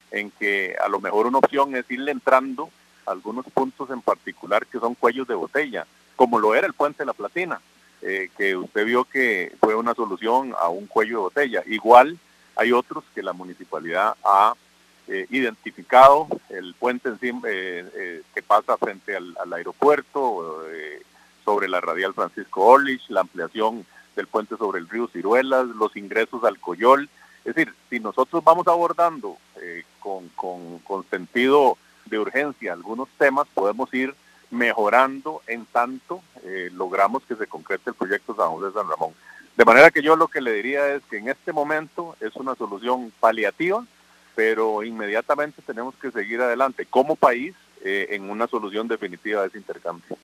en que a lo mejor una opción es irle entrando a algunos puntos en particular que son cuellos de botella, como lo era el Puente de la Platina, que usted vio que fue una solución a un cuello de botella. Igual hay otros que la municipalidad ha identificado, el puente encima, que pasa frente al aeropuerto, sobre la radial Francisco Orlich, la ampliación del puente sobre el río Ciruelas, los ingresos al Coyol. Es decir, si nosotros vamos abordando con sentido de urgencia algunos temas, podemos ir mejorando en tanto logramos que se concrete el proyecto San José San Ramón. De manera que yo lo que le diría es que en este momento es una solución paliativa, pero inmediatamente tenemos que seguir adelante como país en una solución definitiva de ese intercambio.